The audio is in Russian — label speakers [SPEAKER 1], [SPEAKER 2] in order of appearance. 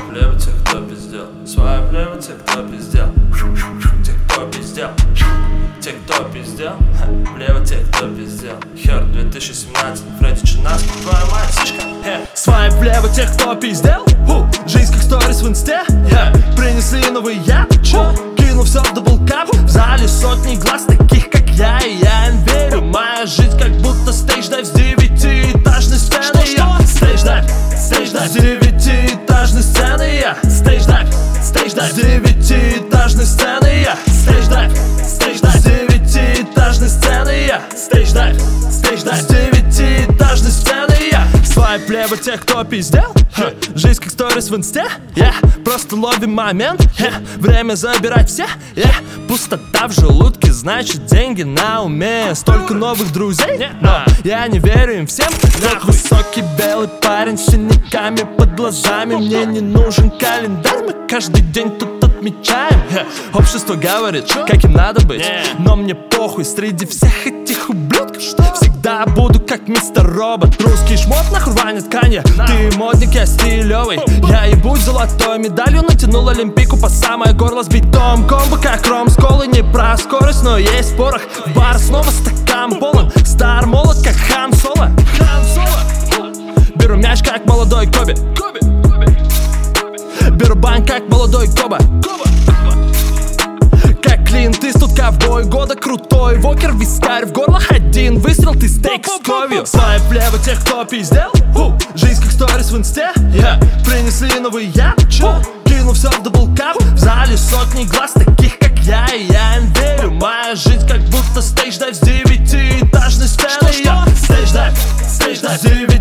[SPEAKER 1] влево те, кто пиздел. Свайп влево те, кто пиздел. Те, кто пиздел. Те, кто пиздел. Влево те, кто пиздел. Хер 2017, Фредди Чинас, твоя мать, сишка.
[SPEAKER 2] Свайп влево тех, кто пиздел. Жизнь как сторис в инсте. Принесли новый я. Кинул все в даблкап. В зале сотни глаз таких, как я. И я им верю. Моя жизнь как будто стейдж-дайв с 9-этажной сцены. Стейдж-дайв с 9-этажной сцены. Я стейдж-дайв с 9-этажной сцены. Я стейдж-дайв с 9-этажной сцены. Я стейдж-дайв с 9-этажной сцены. Я свайп влево тех, кто пиздел. Жизнь как сторис в инсте. Просто ловим момент. Время забирать все. Пустота в желудке, значит деньги на уме. Столько новых друзей, но я не верю им всем. Как высокий белый парень с синяками под глазами. Мне не нужен календарь, мы каждый день тут отмечаем. Общество говорит, как им надо быть, но мне похуй. Среди всех этих ублюдков всегда буду как мистер Робот. Русский шмот нахуй рванет ткани. Ты модник, я стилевый. Я ебуть золотой медалью, натянул олимпийку по самое горло с битом. Комбо как ром с колы, не про скорость, но есть порох. Бар снова стакан полон. Стар молод как Хан Соло. Беру мяч как молодой Коби. Беру бань как молодой Коба. Как Клинт Иствуд, ковбой года крутой. Вокер, вискарь в горло, один выстрел, ты стейк с кровью. Свайп влево тех, кто пиздел. Жизнь как сторис в инсте. Принесли новый я. Кинул все в даблкап. В зале сотни глаз таких, как я. И я им верю. Моя жизнь как будто стейдж-дайв с 9-этажной сцены. Стейдж-дайв с 9